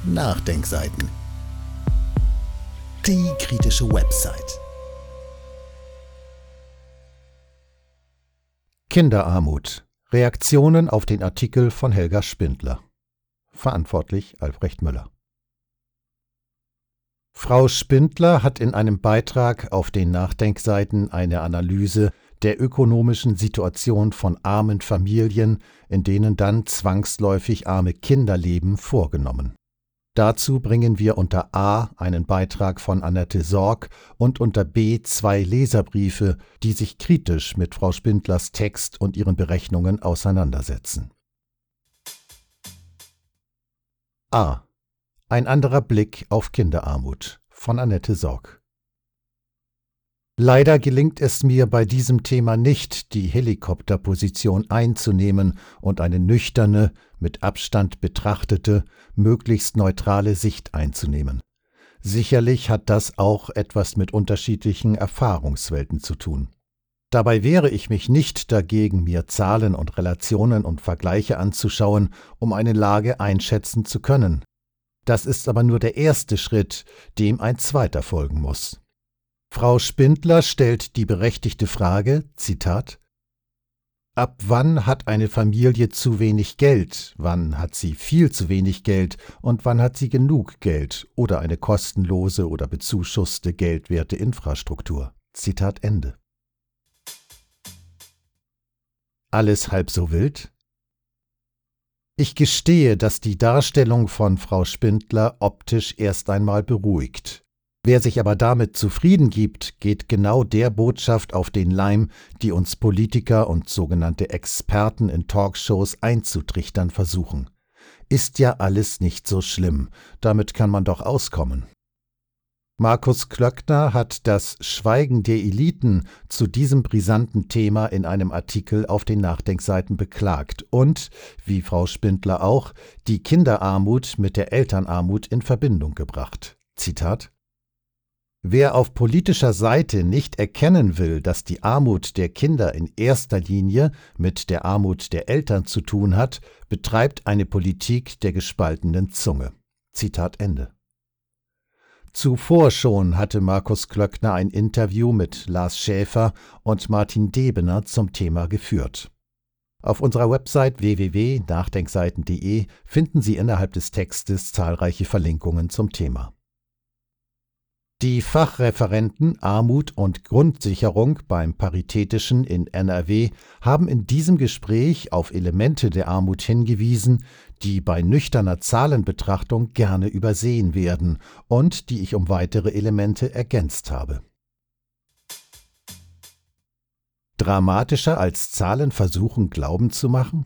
Nachdenkseiten. Die kritische Website. Kinderarmut. Reaktionen auf den Artikel von Helga Spindler. Verantwortlich Albrecht Müller. Frau Spindler hat in einem Beitrag auf den Nachdenkseiten eine Analyse der ökonomischen Situation von armen Familien, in denen dann zwangsläufig arme Kinder leben, vorgenommen. Dazu bringen wir unter A einen Beitrag von Annette Sorg und unter B 2 Leserbriefe, die sich kritisch mit Frau Spindlers Text und ihren Berechnungen auseinandersetzen. A. Ein anderer Blick auf Kinderarmut von Annette Sorg. Leider gelingt es mir bei diesem Thema nicht, die Helikopterposition einzunehmen und eine nüchterne, mit Abstand betrachtete, möglichst neutrale Sicht einzunehmen. Sicherlich hat das auch etwas mit unterschiedlichen Erfahrungswelten zu tun. Dabei wehre ich mich nicht dagegen, mir Zahlen und Relationen und Vergleiche anzuschauen, um eine Lage einschätzen zu können. Das ist aber nur der erste Schritt, dem ein zweiter folgen muss. Frau Spindler stellt die berechtigte Frage, Zitat, ab wann hat eine Familie zu wenig Geld, wann hat sie viel zu wenig Geld und wann hat sie genug Geld oder eine kostenlose oder bezuschusste geldwerte Infrastruktur? Zitat Ende. Alles halb so wild? Ich gestehe, dass die Darstellung von Frau Spindler optisch erst einmal beruhigt. Wer sich aber damit zufrieden gibt, geht genau der Botschaft auf den Leim, die uns Politiker und sogenannte Experten in Talkshows einzutrichtern versuchen. Ist ja alles nicht so schlimm, damit kann man doch auskommen. Markus Klöckner hat das Schweigen der Eliten zu diesem brisanten Thema in einem Artikel auf den Nachdenkseiten beklagt und, wie Frau Spindler auch, die Kinderarmut mit der Elternarmut in Verbindung gebracht. Zitat: Wer auf politischer Seite nicht erkennen will, dass die Armut der Kinder in erster Linie mit der Armut der Eltern zu tun hat, betreibt eine Politik der gespaltenen Zunge. Zitat Ende. Zuvor schon hatte Markus Klöckner ein Interview mit Lars Schäfer und Martin Debener zum Thema geführt. Auf unserer Website www.nachdenkseiten.de finden Sie innerhalb des Textes zahlreiche Verlinkungen zum Thema. Die Fachreferenten Armut und Grundsicherung beim Paritätischen in NRW haben in diesem Gespräch auf Elemente der Armut hingewiesen, die bei nüchterner Zahlenbetrachtung gerne übersehen werden und die ich um weitere Elemente ergänzt habe. Dramatischer als Zahlen versuchen, Glauben zu machen?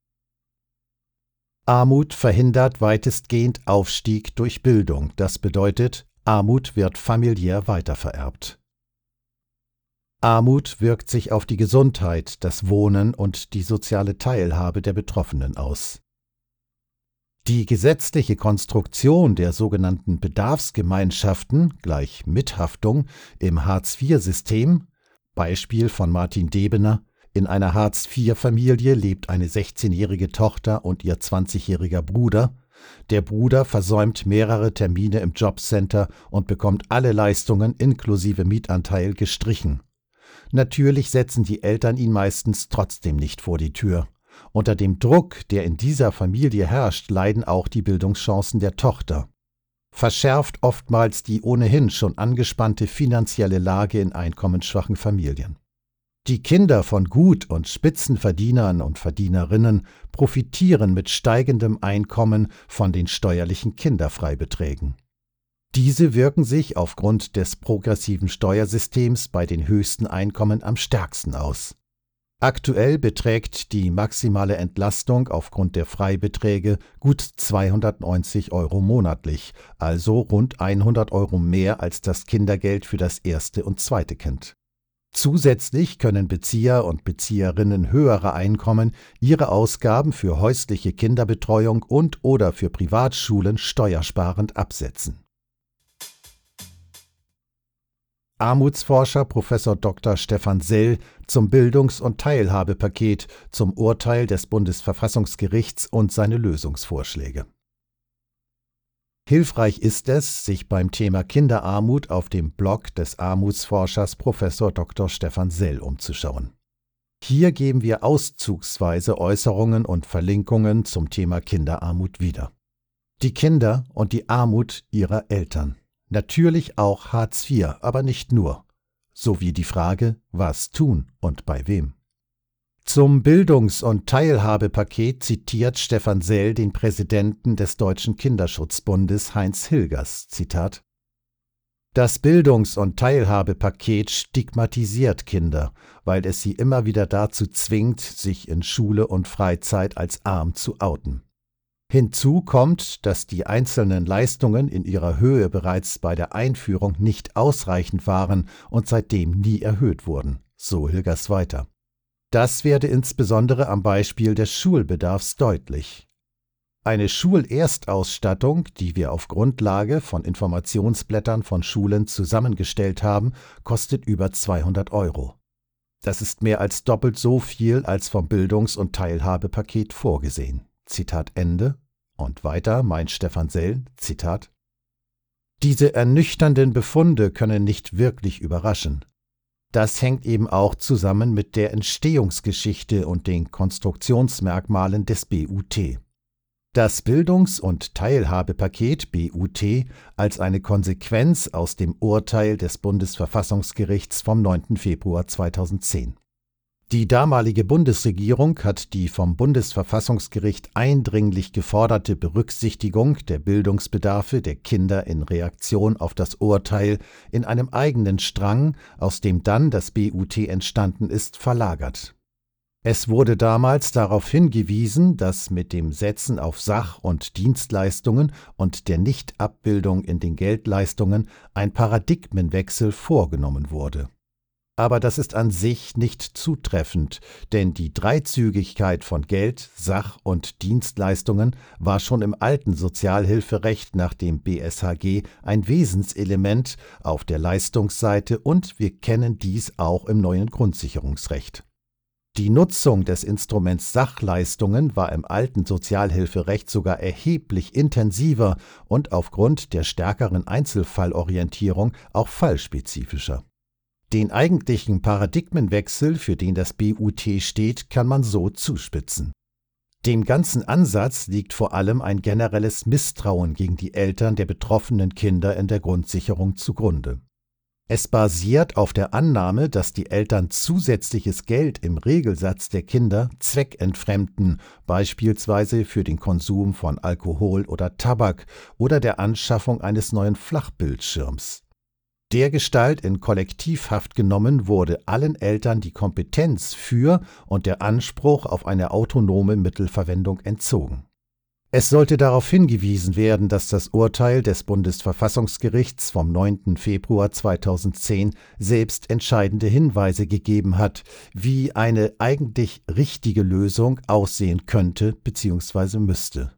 Armut verhindert weitestgehend Aufstieg durch Bildung. Das bedeutet, Armut wird familiär weitervererbt. Armut wirkt sich auf die Gesundheit, das Wohnen und die soziale Teilhabe der Betroffenen aus. Die gesetzliche Konstruktion der sogenannten Bedarfsgemeinschaften gleich Mithaftung im Hartz-IV-System, Beispiel von Martin Debener, in einer Hartz-IV-Familie lebt eine 16-jährige Tochter und ihr 20-jähriger Bruder. Der Bruder versäumt mehrere Termine im Jobcenter und bekommt alle Leistungen inklusive Mietanteil gestrichen. Natürlich setzen die Eltern ihn meistens trotzdem nicht vor die Tür. Unter dem Druck, der in dieser Familie herrscht, leiden auch die Bildungschancen der Tochter. Verschärft oftmals die ohnehin schon angespannte finanzielle Lage in einkommensschwachen Familien. Die Kinder von Gut- und Spitzenverdienern und Verdienerinnen profitieren mit steigendem Einkommen von den steuerlichen Kinderfreibeträgen. Diese wirken sich aufgrund des progressiven Steuersystems bei den höchsten Einkommen am stärksten aus. Aktuell beträgt die maximale Entlastung aufgrund der Freibeträge gut 290 € monatlich, also rund 100 € mehr als das Kindergeld für das erste und zweite Kind. Zusätzlich können Bezieher und Bezieherinnen höherer Einkommen ihre Ausgaben für häusliche Kinderbetreuung und/oder für Privatschulen steuersparend absetzen. Armutsforscher Prof. Dr. Stefan Sell zum Bildungs- und Teilhabepaket zum Urteil des Bundesverfassungsgerichts und seine Lösungsvorschläge. Hilfreich ist es, sich beim Thema Kinderarmut auf dem Blog des Armutsforschers Prof. Dr. Stefan Sell umzuschauen. Hier geben wir auszugsweise Äußerungen und Verlinkungen zum Thema Kinderarmut wieder. Die Kinder und die Armut ihrer Eltern. Natürlich auch Hartz IV, aber nicht nur. Sowie die Frage, was tun und bei wem. Zum Bildungs- und Teilhabepaket zitiert Stefan Sell den Präsidenten des Deutschen Kinderschutzbundes Heinz Hilgers, Zitat: Das Bildungs- und Teilhabepaket stigmatisiert Kinder, weil es sie immer wieder dazu zwingt, sich in Schule und Freizeit als arm zu outen. Hinzu kommt, dass die einzelnen Leistungen in ihrer Höhe bereits bei der Einführung nicht ausreichend waren und seitdem nie erhöht wurden, so Hilgers weiter. Das werde insbesondere am Beispiel des Schulbedarfs deutlich. Eine Schulerstausstattung, die wir auf Grundlage von Informationsblättern von Schulen zusammengestellt haben, kostet über 200 €. Das ist mehr als doppelt so viel als vom Bildungs- und Teilhabepaket vorgesehen. Zitat Ende. Und weiter meint Stefan Sell, Zitat: Diese ernüchternden Befunde können nicht wirklich überraschen. Das hängt eben auch zusammen mit der Entstehungsgeschichte und den Konstruktionsmerkmalen des BUT. Das Bildungs- und Teilhabepaket BUT als eine Konsequenz aus dem Urteil des Bundesverfassungsgerichts vom 9. Februar 2010. Die damalige Bundesregierung hat die vom Bundesverfassungsgericht eindringlich geforderte Berücksichtigung der Bildungsbedarfe der Kinder in Reaktion auf das Urteil in einem eigenen Strang, aus dem dann das BUT entstanden ist, verlagert. Es wurde damals darauf hingewiesen, dass mit dem Setzen auf Sach- und Dienstleistungen und der Nichtabbildung in den Geldleistungen ein Paradigmenwechsel vorgenommen wurde. Aber das ist an sich nicht zutreffend, denn die Dreizügigkeit von Geld, Sach- und Dienstleistungen war schon im alten Sozialhilferecht nach dem BSHG ein Wesenselement auf der Leistungsseite und wir kennen dies auch im neuen Grundsicherungsrecht. Die Nutzung des Instruments Sachleistungen war im alten Sozialhilferecht sogar erheblich intensiver und aufgrund der stärkeren Einzelfallorientierung auch fallspezifischer. Den eigentlichen Paradigmenwechsel, für den das BUT steht, kann man so zuspitzen. Dem ganzen Ansatz liegt vor allem ein generelles Misstrauen gegen die Eltern der betroffenen Kinder in der Grundsicherung zugrunde. Es basiert auf der Annahme, dass die Eltern zusätzliches Geld im Regelsatz der Kinder zweckentfremden, beispielsweise für den Konsum von Alkohol oder Tabak oder der Anschaffung eines neuen Flachbildschirms. Dergestalt in Kollektivhaft genommen wurde allen Eltern die Kompetenz für und der Anspruch auf eine autonome Mittelverwendung entzogen. Es sollte darauf hingewiesen werden, dass das Urteil des Bundesverfassungsgerichts vom 9. Februar 2010 selbst entscheidende Hinweise gegeben hat, wie eine eigentlich richtige Lösung aussehen könnte bzw. müsste.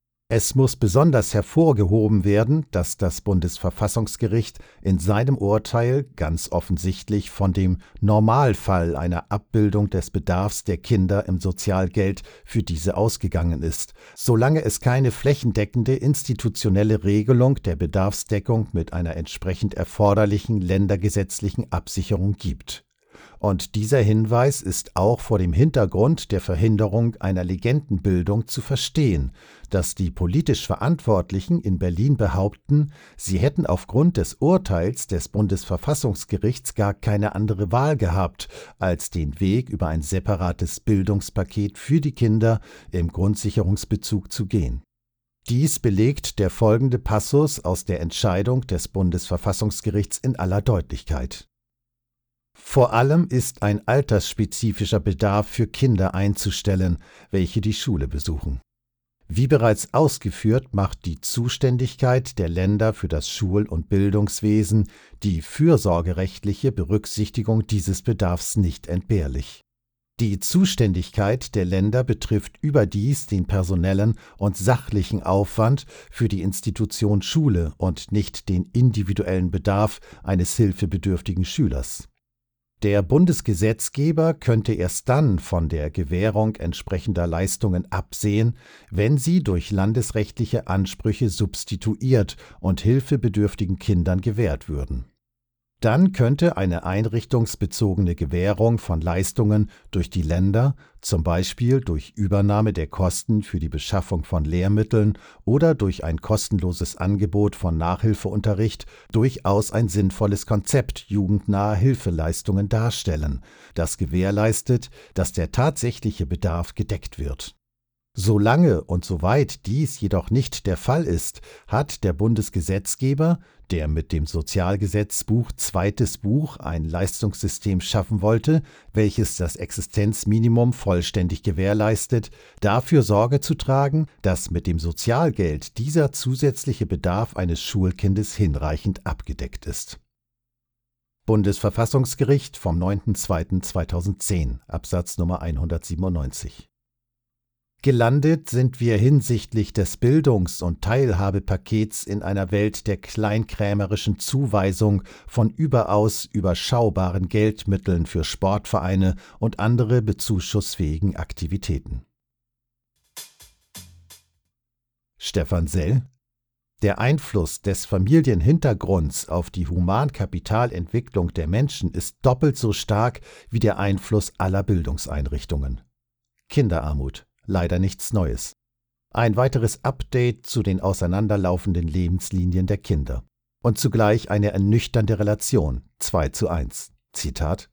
Es muss besonders hervorgehoben werden, dass das Bundesverfassungsgericht in seinem Urteil ganz offensichtlich von dem Normalfall einer Abbildung des Bedarfs der Kinder im Sozialgeld für diese ausgegangen ist, solange es keine flächendeckende institutionelle Regelung der Bedarfsdeckung mit einer entsprechend erforderlichen ländergesetzlichen Absicherung gibt. Und dieser Hinweis ist auch vor dem Hintergrund der Verhinderung einer Legendenbildung zu verstehen, dass die politisch Verantwortlichen in Berlin behaupten, sie hätten aufgrund des Urteils des Bundesverfassungsgerichts gar keine andere Wahl gehabt, als den Weg über ein separates Bildungspaket für die Kinder im Grundsicherungsbezug zu gehen. Dies belegt der folgende Passus aus der Entscheidung des Bundesverfassungsgerichts in aller Deutlichkeit. Vor allem ist ein altersspezifischer Bedarf für Kinder einzustellen, welche die Schule besuchen. Wie bereits ausgeführt, macht die Zuständigkeit der Länder für das Schul- und Bildungswesen die fürsorgerechtliche Berücksichtigung dieses Bedarfs nicht entbehrlich. Die Zuständigkeit der Länder betrifft überdies den personellen und sachlichen Aufwand für die Institution Schule und nicht den individuellen Bedarf eines hilfebedürftigen Schülers. Der Bundesgesetzgeber könnte erst dann von der Gewährung entsprechender Leistungen absehen, wenn sie durch landesrechtliche Ansprüche substituiert und hilfebedürftigen Kindern gewährt würden. Dann könnte eine einrichtungsbezogene Gewährung von Leistungen durch die Länder, zum Beispiel durch Übernahme der Kosten für die Beschaffung von Lehrmitteln oder durch ein kostenloses Angebot von Nachhilfeunterricht, durchaus ein sinnvolles Konzept jugendnaher Hilfeleistungen darstellen, das gewährleistet, dass der tatsächliche Bedarf gedeckt wird. Solange und soweit dies jedoch nicht der Fall ist, hat der Bundesgesetzgeber, der mit dem Sozialgesetzbuch Zweites Buch ein Leistungssystem schaffen wollte, welches das Existenzminimum vollständig gewährleistet, dafür Sorge zu tragen, dass mit dem Sozialgeld dieser zusätzliche Bedarf eines Schulkindes hinreichend abgedeckt ist. Bundesverfassungsgericht vom 9.2.2010, Absatz Nummer 197. Gelandet sind wir hinsichtlich des Bildungs- und Teilhabepakets in einer Welt der kleinkrämerischen Zuweisung von überaus überschaubaren Geldmitteln für Sportvereine und andere bezuschussfähigen Aktivitäten. Stefan Sell: Der Einfluss des Familienhintergrunds auf die Humankapitalentwicklung der Menschen ist doppelt so stark wie der Einfluss aller Bildungseinrichtungen. Kinderarmut. Leider nichts Neues. Ein weiteres Update zu den auseinanderlaufenden Lebenslinien der Kinder. Und zugleich eine ernüchternde Relation, 2:1. Zitat: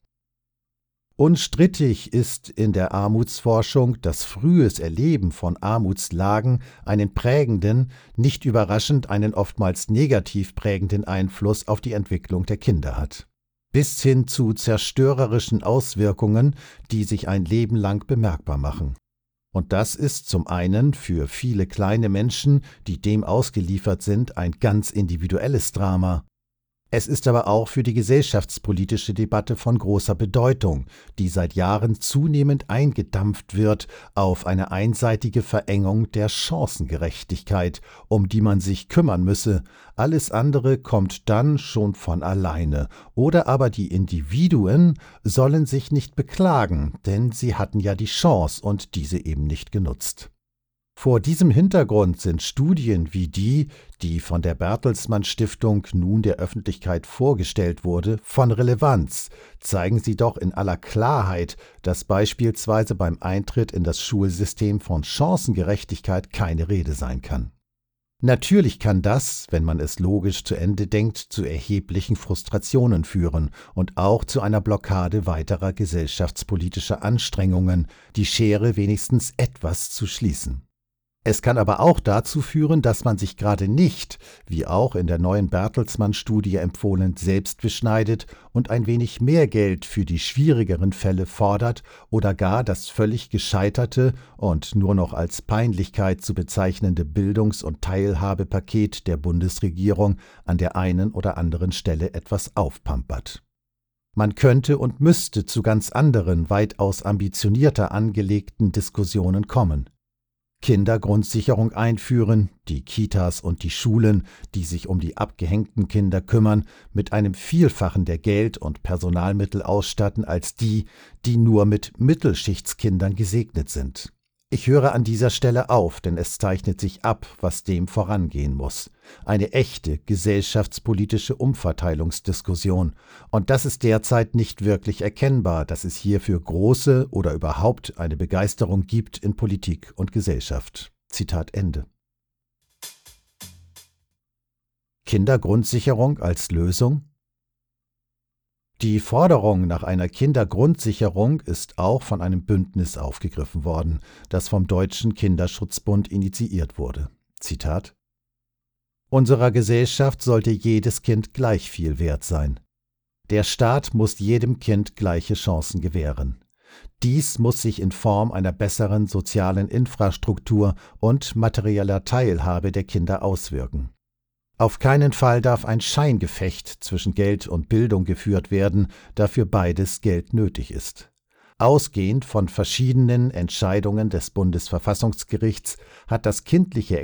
Unstrittig ist in der Armutsforschung, dass frühes Erleben von Armutslagen einen prägenden, nicht überraschend einen oftmals negativ prägenden Einfluss auf die Entwicklung der Kinder hat. Bis hin zu zerstörerischen Auswirkungen, die sich ein Leben lang bemerkbar machen. Und das ist zum einen für viele kleine Menschen, die dem ausgeliefert sind, ein ganz individuelles Drama. Es ist aber auch für die gesellschaftspolitische Debatte von großer Bedeutung, die seit Jahren zunehmend eingedampft wird auf eine einseitige Verengung der Chancengerechtigkeit, um die man sich kümmern müsse. Alles andere kommt dann schon von alleine. Oder aber die Individuen sollen sich nicht beklagen, denn sie hatten ja die Chance und diese eben nicht genutzt. Vor diesem Hintergrund sind Studien wie die, die von der Bertelsmann Stiftung nun der Öffentlichkeit vorgestellt wurde, von Relevanz. Zeigen sie doch in aller Klarheit, dass beispielsweise beim Eintritt in das Schulsystem von Chancengerechtigkeit keine Rede sein kann. Natürlich kann das, wenn man es logisch zu Ende denkt, zu erheblichen Frustrationen führen und auch zu einer Blockade weiterer gesellschaftspolitischer Anstrengungen, die Schere wenigstens etwas zu schließen. Es kann aber auch dazu führen, dass man sich gerade nicht, wie auch in der neuen Bertelsmann-Studie empfohlen, selbst beschneidet und ein wenig mehr Geld für die schwierigeren Fälle fordert oder gar das völlig gescheiterte und nur noch als Peinlichkeit zu bezeichnende Bildungs- und Teilhabepaket der Bundesregierung an der einen oder anderen Stelle etwas aufpampert. Man könnte und müsste zu ganz anderen, weitaus ambitionierter angelegten Diskussionen kommen. Kindergrundsicherung einführen, die Kitas und die Schulen, die sich um die abgehängten Kinder kümmern, mit einem Vielfachen der Geld- und Personalmittel ausstatten als die, die nur mit Mittelschichtskindern gesegnet sind. Ich höre an dieser Stelle auf, denn es zeichnet sich ab, was dem vorangehen muss. Eine echte gesellschaftspolitische Umverteilungsdiskussion. Und das ist derzeit nicht wirklich erkennbar, dass es hierfür große oder überhaupt eine Begeisterung gibt in Politik und Gesellschaft. Zitat Ende. Kindergrundsicherung als Lösung? Die Forderung nach einer Kindergrundsicherung ist auch von einem Bündnis aufgegriffen worden, das vom Deutschen Kinderschutzbund initiiert wurde. Zitat: Unserer Gesellschaft sollte jedes Kind gleich viel wert sein. Der Staat muss jedem Kind gleiche Chancen gewähren. Dies muss sich in Form einer besseren sozialen Infrastruktur und materieller Teilhabe der Kinder auswirken. Auf keinen Fall darf ein Scheingefecht zwischen Geld und Bildung geführt werden, da für beides Geld nötig ist. Ausgehend von verschiedenen Entscheidungen des Bundesverfassungsgerichts hat das kindliche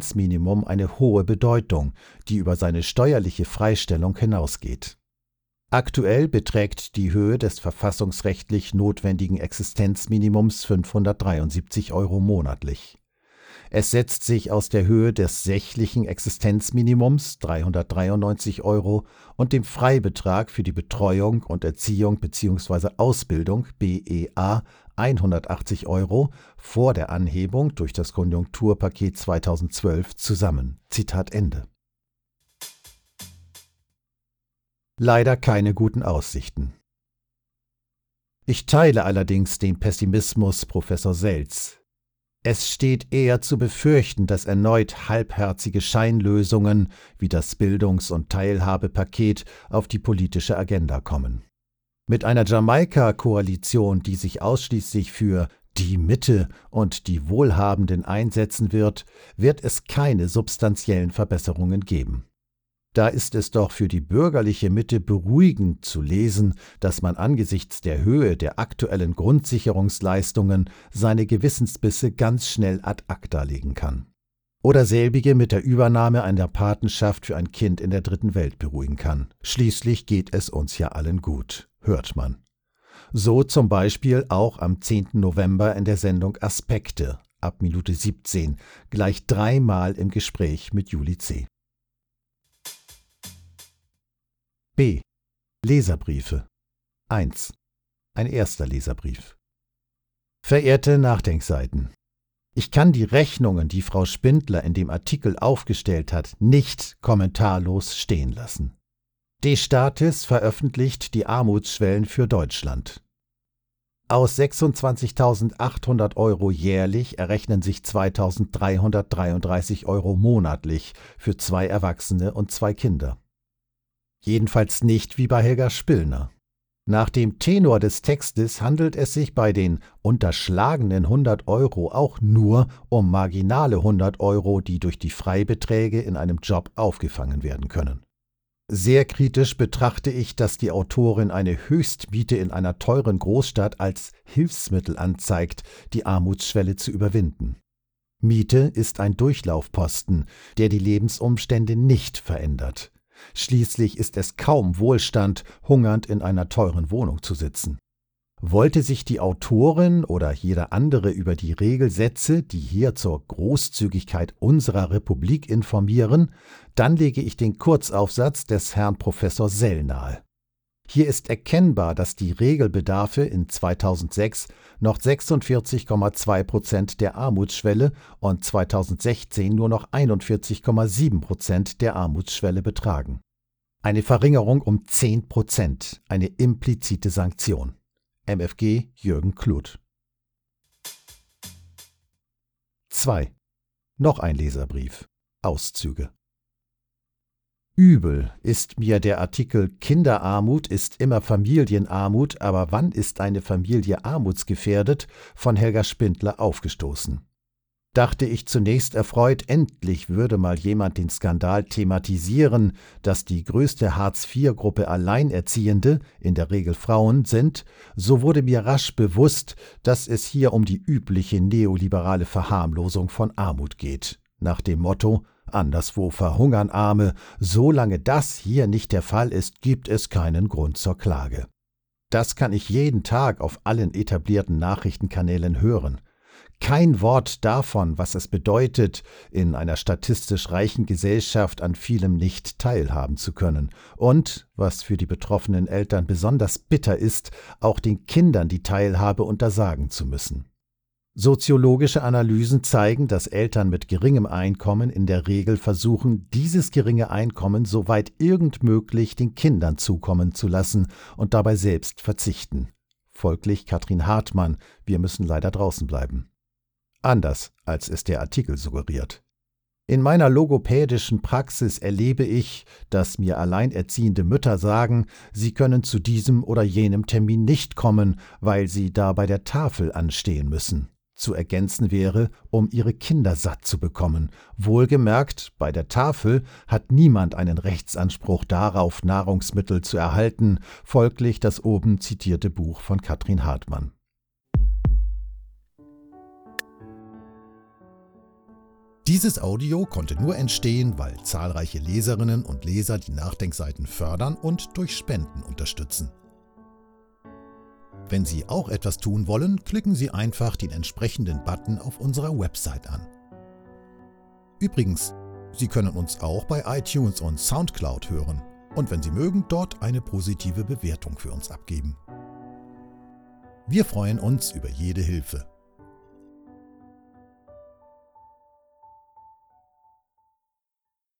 Existenzminimum eine hohe Bedeutung, die über seine steuerliche Freistellung hinausgeht. Aktuell beträgt die Höhe des verfassungsrechtlich notwendigen Existenzminimums 573 € monatlich. Es setzt sich aus der Höhe des sächlichen Existenzminimums 393 € und dem Freibetrag für die Betreuung und Erziehung bzw. Ausbildung BEA 180 € vor der Anhebung durch das Konjunkturpaket 2012 zusammen. Zitat Ende. Leider keine guten Aussichten. Ich teile allerdings den Pessimismus Professor Selz. Es steht eher zu befürchten, dass erneut halbherzige Scheinlösungen wie das Bildungs- und Teilhabepaket auf die politische Agenda kommen. Mit einer Jamaika-Koalition, die sich ausschließlich für die Mitte und die Wohlhabenden einsetzen wird, wird es keine substanziellen Verbesserungen geben. Da ist es doch für die bürgerliche Mitte beruhigend zu lesen, dass man angesichts der Höhe der aktuellen Grundsicherungsleistungen seine Gewissensbisse ganz schnell ad acta legen kann. Oder selbige mit der Übernahme einer Patenschaft für ein Kind in der dritten Welt beruhigen kann. Schließlich geht es uns ja allen gut, hört man. So zum Beispiel auch am 10. November in der Sendung Aspekte, ab Minute 17, gleich 3-mal im Gespräch mit Julie C. B. Leserbriefe. 1. Ein erster Leserbrief. Verehrte Nachdenkseiten, ich kann die Rechnungen, die Frau Spindler in dem Artikel aufgestellt hat, nicht kommentarlos stehen lassen. D-Statis veröffentlicht die Armutsschwellen für Deutschland. Aus 26.800 € jährlich errechnen sich 2.333 € monatlich für 2 Erwachsene und 2 Kinder. Jedenfalls nicht wie bei Helga Spillner. Nach dem Tenor des Textes handelt es sich bei den unterschlagenen 100 € auch nur um marginale 100 €, die durch die Freibeträge in einem Job aufgefangen werden können. Sehr kritisch betrachte ich, dass die Autorin eine Höchstmiete in einer teuren Großstadt als Hilfsmittel anzeigt, die Armutsschwelle zu überwinden. Miete ist ein Durchlaufposten, der die Lebensumstände nicht verändert. Schließlich ist es kaum Wohlstand, hungernd in einer teuren Wohnung zu sitzen. Wollte sich die Autorin oder jeder andere über die Regelsätze, die hier zur Großzügigkeit unserer Republik informieren, dann lege ich den Kurzaufsatz des Herrn Professor Sell nahe. Hier ist erkennbar, dass die Regelbedarfe in 2006 noch 46,2% der Armutsschwelle und 2016 nur noch 41,7% der Armutsschwelle betragen. Eine Verringerung um 10%, eine implizite Sanktion. MFG Jürgen Kluth. 2. Noch ein Leserbrief. Auszüge. Übel ist mir der Artikel Kinderarmut ist immer Familienarmut, aber wann ist eine Familie armutsgefährdet von Helga Spindler aufgestoßen. Dachte ich zunächst erfreut, endlich würde mal jemand den Skandal thematisieren, dass die größte Hartz-IV-Gruppe Alleinerziehende, in der Regel Frauen, sind, so wurde mir rasch bewusst, dass es hier um die übliche neoliberale Verharmlosung von Armut geht, nach dem Motto: Anderswo verhungern Arme, solange das hier nicht der Fall ist, gibt es keinen Grund zur Klage. Das kann ich jeden Tag auf allen etablierten Nachrichtenkanälen hören. Kein Wort davon, was es bedeutet, in einer statistisch reichen Gesellschaft an vielem nicht teilhaben zu können und, was für die betroffenen Eltern besonders bitter ist, auch den Kindern die Teilhabe untersagen zu müssen. Soziologische Analysen zeigen, dass Eltern mit geringem Einkommen in der Regel versuchen, dieses geringe Einkommen soweit irgend möglich den Kindern zukommen zu lassen und dabei selbst verzichten. Folglich Katrin Hartmann, wir müssen leider draußen bleiben. Anders, als es der Artikel suggeriert. In meiner logopädischen Praxis erlebe ich, dass mir alleinerziehende Mütter sagen, sie können zu diesem oder jenem Termin nicht kommen, weil sie da bei der Tafel anstehen müssen. Zu ergänzen wäre, um ihre Kinder satt zu bekommen. Wohlgemerkt, bei der Tafel hat niemand einen Rechtsanspruch darauf, Nahrungsmittel zu erhalten, folglich das oben zitierte Buch von Katrin Hartmann. Dieses Audio konnte nur entstehen, weil zahlreiche Leserinnen und Leser die Nachdenkseiten fördern und durch Spenden unterstützen. Wenn Sie auch etwas tun wollen, klicken Sie einfach den entsprechenden Button auf unserer Website an. Übrigens, Sie können uns auch bei iTunes und SoundCloud hören und wenn Sie mögen, dort eine positive Bewertung für uns abgeben. Wir freuen uns über jede Hilfe.